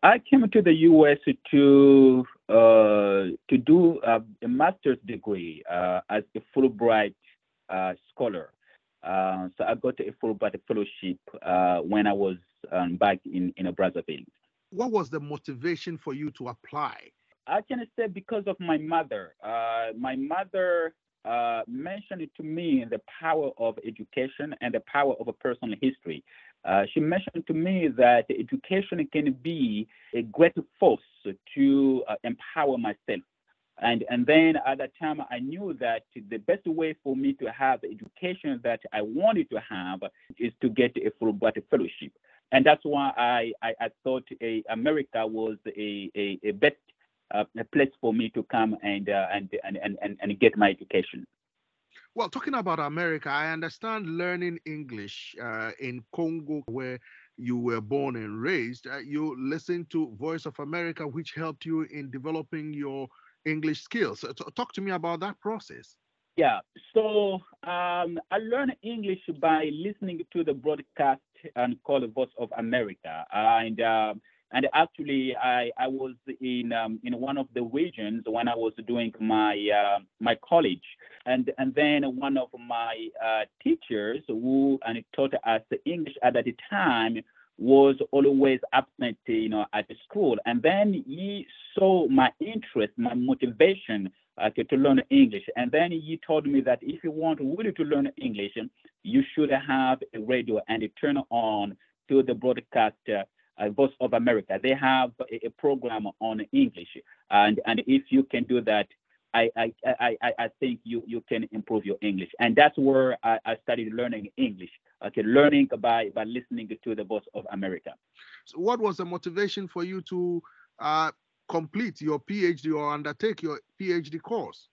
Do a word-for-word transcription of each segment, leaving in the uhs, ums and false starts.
I came to the U S to uh, to do uh, a master's degree uh, as a Fulbright uh, scholar. Uh, so I got a Fulbright fellowship uh, when I was um, back in in Brazzaville. What was the motivation for you to apply? I can say because of my mother. Uh, my mother uh, mentioned to me the power of education and the power of a personal history. Uh, she mentioned to me that education can be a great force to uh, empower myself. And, and then at that time, I knew that the best way for me to have the education that I wanted to have is to get a Fulbright fellowship. And that's why I, I, I thought a, America was a, a, a best uh, a place for me to come and, uh, and, and, and, and, and get my education. Well, talking about America, I understand learning English uh, in Congo, where you were born and raised. Uh, you listened to Voice of America, which helped you in developing your English skills. So, t- talk to me about that process. Yeah, so um, I learned English by listening to the broadcast and called Voice of America, and uh, and actually I I was in um, in one of the regions when I was doing my uh, my college, and and then one of my uh, teachers who and taught us the English at that time was always absent, you know, at the school, and then he saw my interest, my motivation uh, to, to learn English. And then he told me that if you want really to learn English, you should have a radio and turn on to the broadcast uh, uh, Voice of America. They have a, a program on English, and and if you can do that, I I, I, I I think you, you can improve your English. And that's where I, I started learning English. Okay, learning by by listening to the Voice of America. So what was the motivation for you to uh, complete your PhD or undertake your PhD course?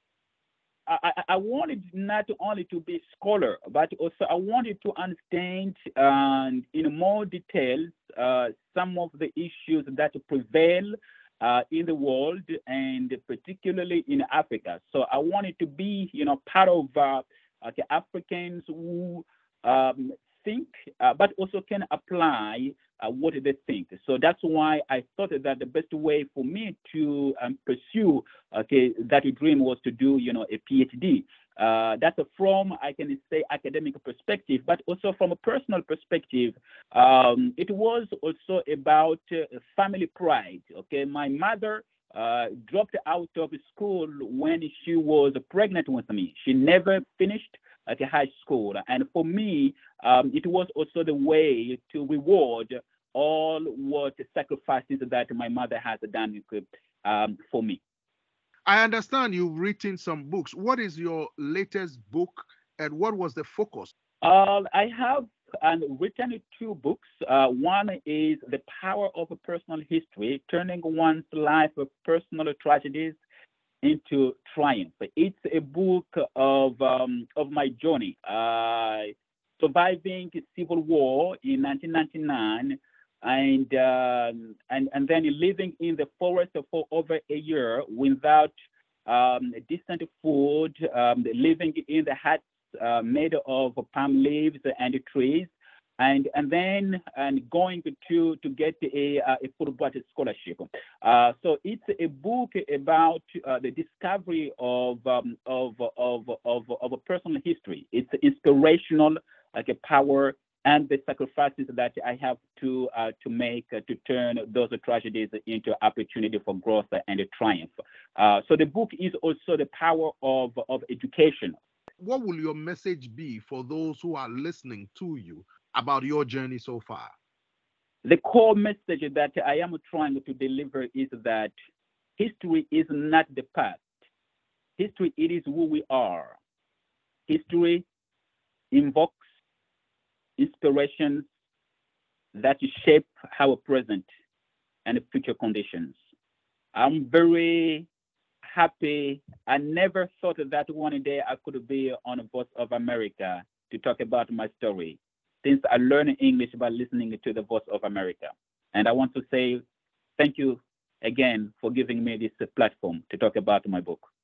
I, I I wanted not only to be scholar, but also I wanted to understand um, in more details uh, some of the issues that prevail uh, in the world and particularly in Africa. So I wanted to be, you know, part of uh, uh, the Africans who um, think, uh, but also can apply uh, what they think. So that's why I thought that the best way for me to um, pursue okay that dream was to do you know a PhD. Uh, that's from I can say academic perspective, but also from a personal perspective. Um, it was also about uh, family pride. Okay, my mother uh, dropped out of school when she was pregnant with me. She never finished at high school, and for me, um, it was also the way to reward all what sacrifices that my mother has done um, for me. I understand you've written some books. What is your latest book and what was the focus? Uh, I have um, written two books. Uh, one is The Power of a Personal History, turning one's life of personal tragedies into triumph. It's a book of um, of my journey, uh, surviving civil war in nineteen ninety-nine, and um, and and then living in the forest for over a year without um, decent food, um, living in the huts uh, made of palm leaves and trees, and and then and going to to get a uh, a Fulbright scholarship. Uh, so it's a book about uh, the discovery of um, of of of of a personal history. It's inspirational, like a power. And the sacrifices that I have to uh, to make uh, to turn those tragedies into opportunity for growth and triumph. Uh, so the book is also the power of of education. What will your message be for those who are listening to you about your journey so far? The core message that I am trying to deliver is that history is not the past. History it is who we are. History invokes inspirations that shape our present and future conditions. I'm very happy. I never thought that one day I could be on a Voice of America to talk about my story since I learned English by listening to the Voice of America. And I want to say thank you again for giving me this platform to talk about my book.